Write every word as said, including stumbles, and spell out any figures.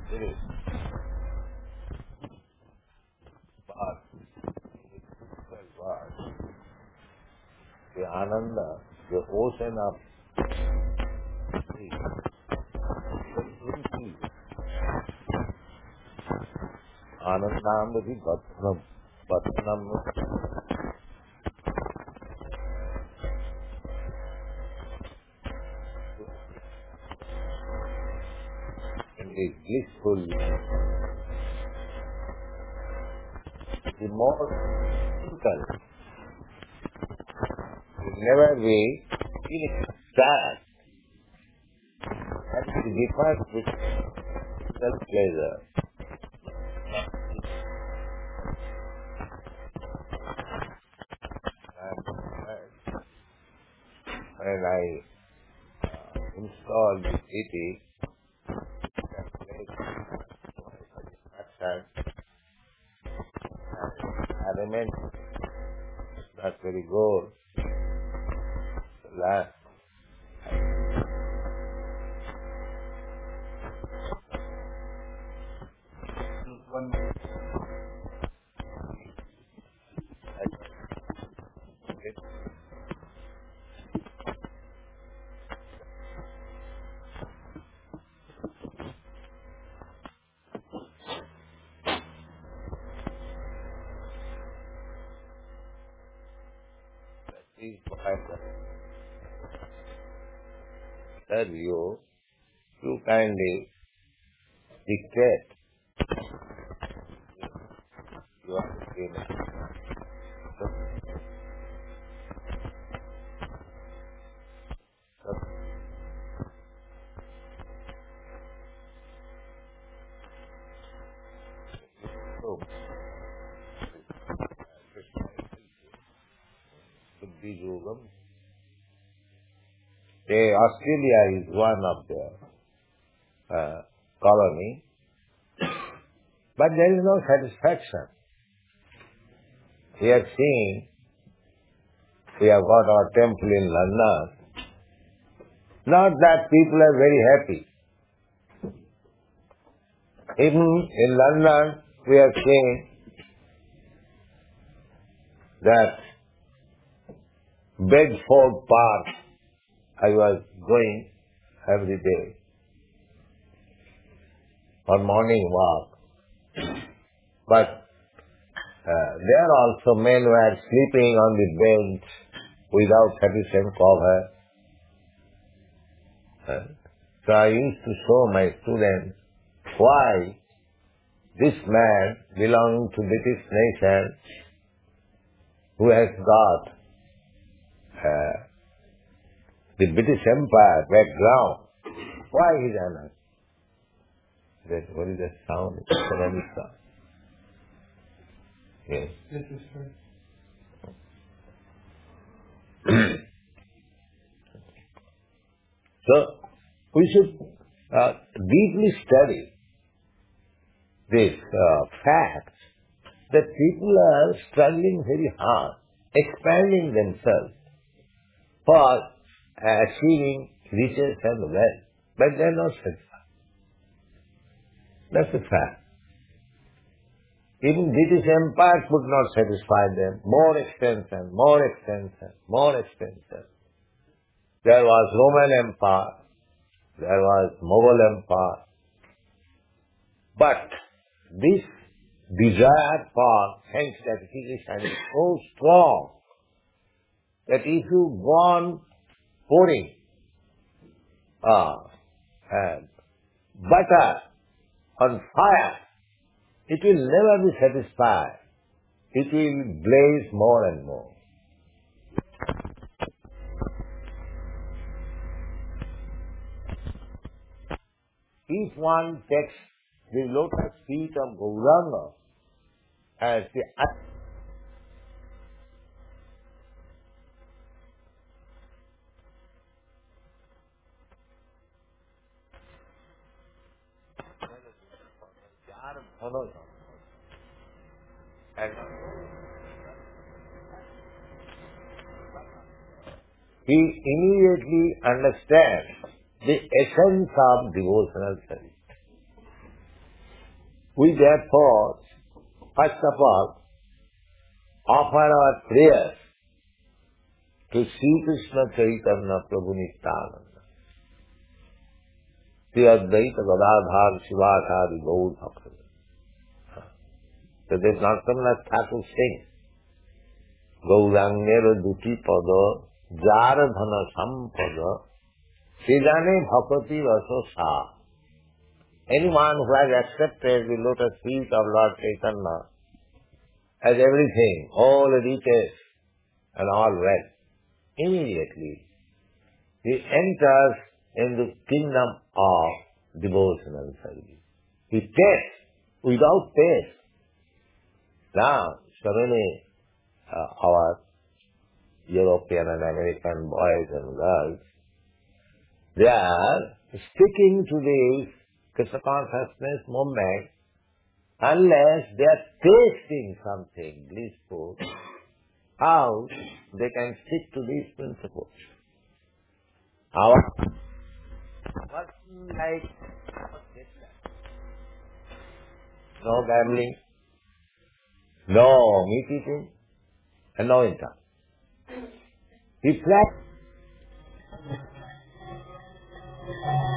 There is vast, vast. The Ananda, the ocean of sea, the infinity. Anandamriti Bhattanam. Bhattanam and the blissful, the more simple, will never be sad. That is the difference with self-pleasure. And when I uh, installed the city, that place satisfaction and element, that's very good. Last, one is what I serve you to kindly dictate your agreement. So, so, so, Buddhi Yogam. Say Australia is one of the uh, colony, but there is no satisfaction. We have seen, we have got our temple in London. Not that people are very happy. Even in London, we have seen that Bedford Park, I was going every day for morning walk. But uh, there also men were sleeping on the bench without sufficient cover. Uh, so I used to show my students why this man belonging to British nation who has got uh, the British Empire background, why he is anarch? That, what is that sound? It's a ceramic sound. Yes. This is true. So, we should uh, deeply study this uh, fact that people are struggling very hard, expanding themselves for uh, achieving riches and wealth, but they are not satisfied. That's a fact. Even British Empire could not satisfy them. More extension, more extension, more extension. There was Roman Empire, there was Mughal Empire. But this desire for sense gratification is so strong that if you go on pouring uh, uh, butter on fire, it will never be satisfied. It will blaze more and more. If one takes the lotus feet of Gauranga as the and he immediately understands the essence of devotional service. We therefore, first of all, offer our prayers to Sri Krishna Chaitanya Prabhu Nityananda, Sri Advaita Gadadhar Sivasadi Gaur Bhakta. So this Narottam Thakur sings, Gaurangera Duti Pada, Jara Dhana Sampada, Sejane Bhakati Raso Sa. Anyone who has accepted the lotus feet of Lord Chaitanya has everything, all riches and all wealth. Immediately he enters in the kingdom of devotional service. He tastes without taste. Now, so many uh, our European and American boys and girls, they are sticking to this Krishna consciousness movement unless they are tasting something blissful. How they can stick to these principles? Our person like no gambling, no meat eating, and no income. He practices